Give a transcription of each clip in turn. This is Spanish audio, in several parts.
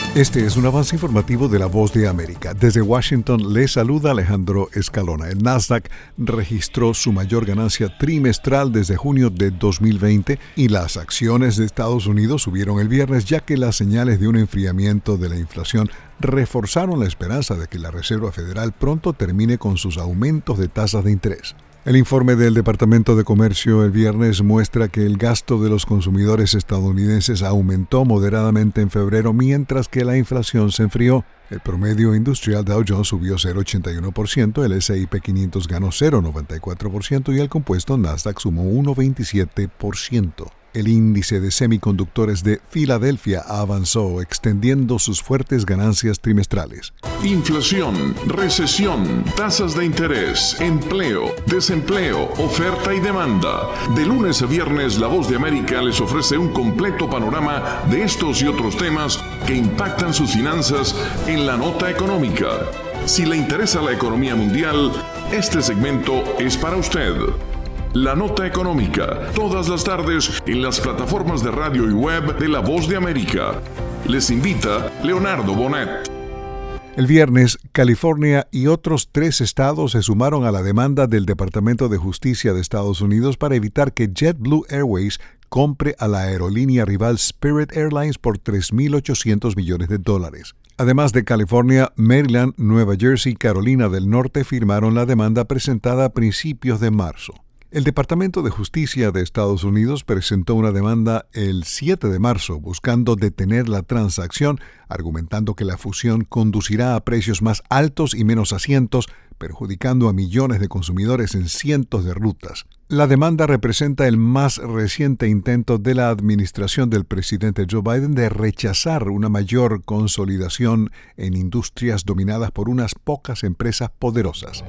Este es un avance informativo de La Voz de América. Desde Washington le saluda Alejandro Escalona. El Nasdaq registró su mayor ganancia trimestral desde junio de 2020 y las acciones de Estados Unidos subieron el viernes, ya que las señales de un enfriamiento de la inflación reforzaron la esperanza de que la Reserva Federal pronto termine con sus aumentos de tasas de interés. El informe del Departamento de Comercio el viernes muestra que el gasto de los consumidores estadounidenses aumentó moderadamente en febrero, mientras que la inflación se enfrió. El promedio industrial Dow Jones subió 0,81%, el S&P 500 ganó 0,94% y el compuesto Nasdaq sumó 1,27%. El índice de semiconductores de Filadelfia avanzó, extendiendo sus fuertes ganancias trimestrales. Inflación, recesión, tasas de interés, empleo, desempleo, oferta y demanda. De lunes a viernes, La Voz de América les ofrece un completo panorama de estos y otros temas que impactan sus finanzas en la nota económica. Si le interesa la economía mundial, este segmento es para usted. La Nota Económica, todas las tardes en las plataformas de radio y web de La Voz de América. Les invita Leonardo Bonet. El viernes, California y otros 3 estados se sumaron a la demanda del Departamento de Justicia de Estados Unidos para evitar que JetBlue Airways compre a la aerolínea rival Spirit Airlines por $3.800 millones. Además de California, Maryland, Nueva Jersey y Carolina del Norte firmaron la demanda presentada a principios de marzo. El Departamento de Justicia de Estados Unidos presentó una demanda el 7 de marzo buscando detener la transacción, argumentando que la fusión conducirá a precios más altos y menos asientos, perjudicando a millones de consumidores en cientos de rutas. La demanda representa el más reciente intento de la administración del presidente Joe Biden de rechazar una mayor consolidación en industrias dominadas por unas pocas empresas poderosas.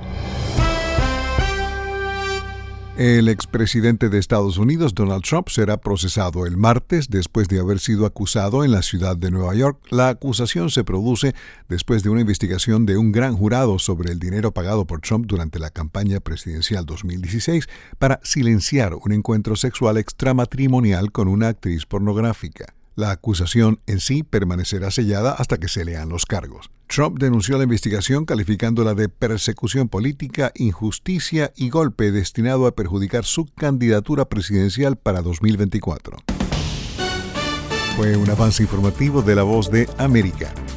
El expresidente de Estados Unidos, Donald Trump, será procesado el martes después de haber sido acusado en la ciudad de Nueva York. La acusación se produce después de una investigación de un gran jurado sobre el dinero pagado por Trump durante la campaña presidencial 2016 para silenciar un encuentro sexual extramatrimonial con una actriz pornográfica. La acusación en sí permanecerá sellada hasta que se lean los cargos. Trump denunció la investigación calificándola de persecución política, injusticia y golpe destinado a perjudicar su candidatura presidencial para 2024. Fue un avance informativo de La Voz de América.